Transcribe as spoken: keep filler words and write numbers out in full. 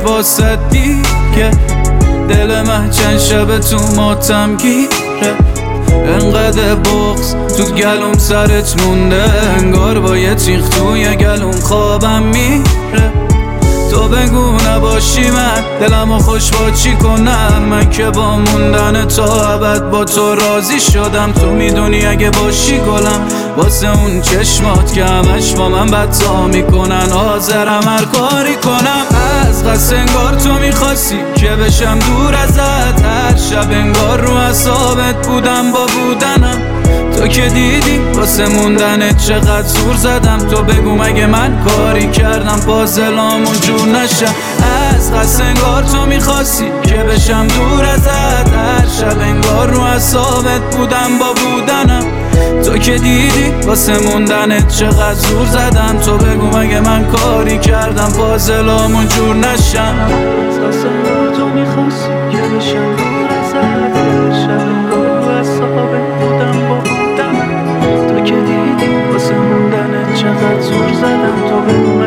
واسه دیگه، دل من چند شب تو ماتم گیره، انقدر بغض تو گلوم سرت مونده، انگار با یه تیغ توی گلوم خوابم میره. تو بگو نباشی من دلمو خوش با چی کنم، من که با موندن تا ابد با تو راضی شدم. تو میدونی اگه باشی گلم واسه اون چشمات که همش با من بدتا میکنن، حاضرم هر کاری کنم. از قصد انگار تو میخواستی که بشم دور ازت، هر شب انگار رو اعصابت بودم با بودنم. تو که دیدی واسه موندنت چقدر زور زدم، تو بگو مگه من کاری کردم پازلامون جور نشم. از قصد انگار تو میخواستی که بشم دور ازت، هر شب انگار رو اعصابت بودم با بودنم. تو که دیدی واسه موندنت چقدر زور زدم، تو بگو مگه من کاری کردم پازلامون جور نشم. از قصد انگار تو میخواستی که بشم دور ازت، هر شب انگار رو اعصابت بودم با بودنم. تو که دیدی واسه موندنت چقدر زور زدم، تو بگو